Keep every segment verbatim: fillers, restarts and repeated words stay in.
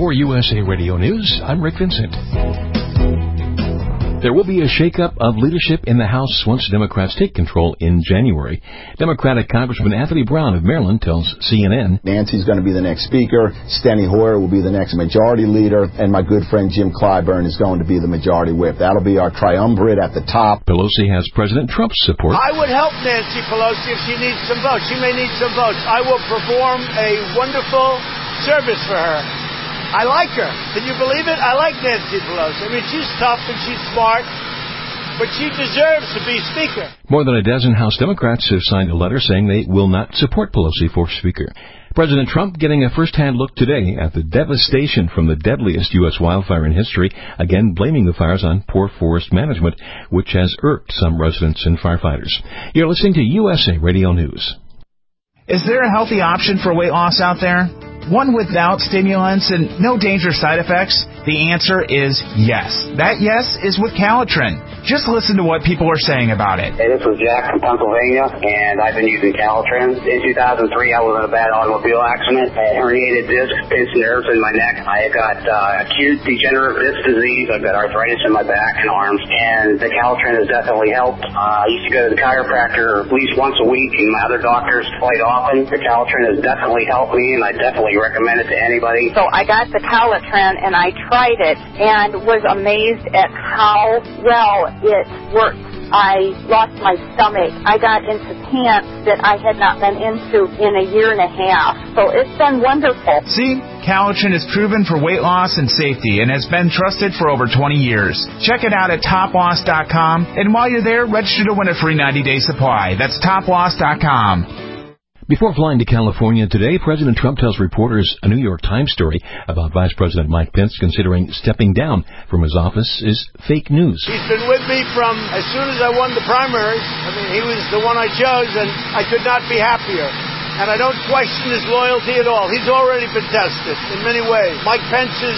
For U S A Radio News, I'm Rick Vincent. There will be a shakeup of leadership in the House once Democrats take control in January. Democratic Congressman Anthony Brown of Maryland tells C N N, Nancy's going to be the next Speaker, Steny Hoyer will be the next Majority Leader, and my good friend Jim Clyburn is going to be the Majority Whip. That'll be our triumvirate at the top. Pelosi has President Trump's support. I would help Nancy Pelosi if she needs some votes. She may need some votes. I will perform a wonderful service for her. I like her. Can you believe it? I like Nancy Pelosi. I mean, she's tough and she's smart, but she deserves to be Speaker. More than a dozen House Democrats have signed a letter saying they will not support Pelosi for Speaker. President Trump getting a first-hand look today at the devastation from the deadliest U S wildfire in history, again blaming the fires on poor forest management, which has irked some residents and firefighters. You're listening to U S A Radio News. Is there a healthy option for weight loss out there? One without stimulants and no dangerous side effects? The answer is yes. That yes is with Calitrin. Just listen to what people are saying about it. Hey, this is Jack from Pennsylvania, and I've been using Calitrin. In two thousand three, I was in a bad automobile accident. I had herniated discs, pinched nerves in my neck. I got uh, acute degenerative disc disease. I've got arthritis in my back and arms, and the Calitrin has definitely helped. Uh, I used to go to the chiropractor at least once a week, and my other doctors quite often. The Calitrin has definitely helped me, and I definitely recommend it to anybody. So I got the Calitrin, and I tried it and was amazed at how well it worked. I lost my stomach. I got into pants that I had not been into in a year and a half. So it's been wonderful. See, Calitrin is proven for weight loss and safety and has been trusted for over twenty years. Check it out at top loss dot com, and while you're there, register to win a free ninety-day supply. That's top loss dot com. Before flying to California today, President Trump tells reporters a New York Times story about Vice President Mike Pence considering stepping down from his office is fake news. He's been with me from as soon as I won the primaries. I mean, he was the one I chose, and I could not be happier. And I don't question his loyalty at all. He's already been tested in many ways. Mike Pence is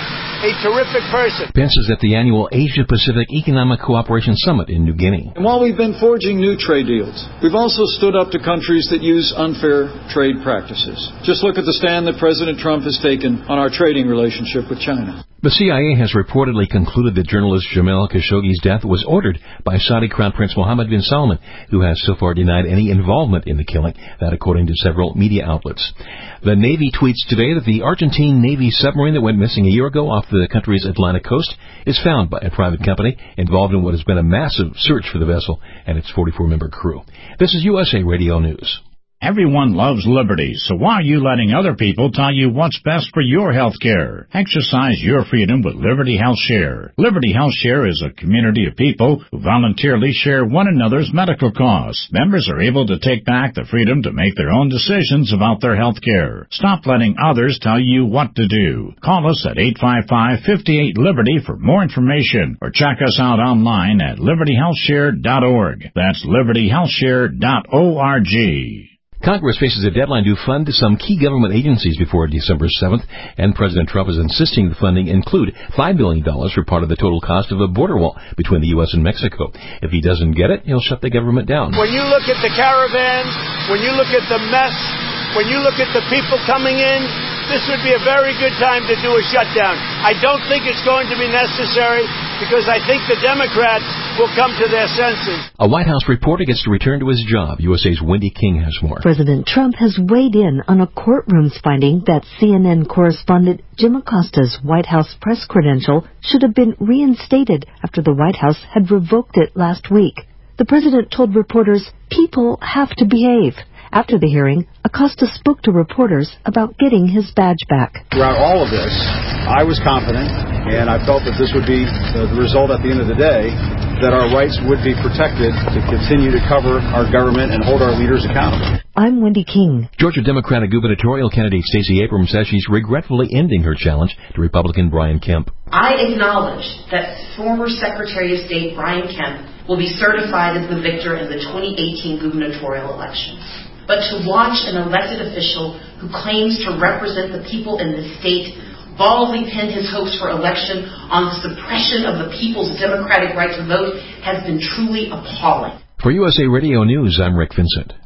a terrific person. Pence is at the annual Asia-Pacific Economic Cooperation Summit in New Guinea. And while we've been forging new trade deals, we've also stood up to countries that use unfair trade practices. Just look at the stand that President Trump has taken on our trading relationship with China. The C I A has reportedly concluded that journalist Jamal Khashoggi's death was ordered by Saudi Crown Prince Mohammed bin Salman, who has so far denied any involvement in the killing, that according to several media outlets. The Navy tweets today that the Argentine Navy submarine that went missing a year ago off the country's Atlantic coast is found by a private company involved in what has been a massive search for the vessel and its forty-four member crew. This is U S A Radio News. Everyone loves liberty, so why are you letting other people tell you what's best for your health care? Exercise your freedom with Liberty Health Share. Liberty Health Share is a community of people who voluntarily share one another's medical costs. Members are able to take back the freedom to make their own decisions about their health care. Stop letting others tell you what to do. Call us at eight five five, five eight, Liberty for more information, or check us out online at liberty health share dot org. That's liberty health share dot org. Congress faces a deadline to fund some key government agencies before December seventh, and President Trump is insisting the funding include five billion dollars for part of the total cost of a border wall between the U S and Mexico. If he doesn't get it, he'll shut the government down. When you look at the caravans, when you look at the mess, when you look at the people coming in, this would be a very good time to do a shutdown. I don't think it's going to be necessary because I think the Democrats will come to their senses. A White House reporter gets to return to his job. U S A's Wendy King has more. President Trump has weighed in on a courtroom's finding that C N N correspondent Jim Acosta's White House press credential should have been reinstated after the White House had revoked it last week. The president told reporters, "People have to behave." After the hearing, Acosta spoke to reporters about getting his badge back. Throughout all of this, I was confident, and I felt that this would be the result at the end of the day, that our rights would be protected to continue to cover our government and hold our leaders accountable. I'm Wendy King. Georgia Democratic gubernatorial candidate Stacey Abrams says she's regretfully ending her challenge to Republican Brian Kemp. I acknowledge that former Secretary of State Brian Kemp will be certified as the victor in the twenty eighteen gubernatorial elections. But to watch an elected official who claims to represent the people in the state baldly pin his hopes for election on the suppression of the people's democratic right to vote has been truly appalling. For U S A Radio News, I'm Rick Vincent.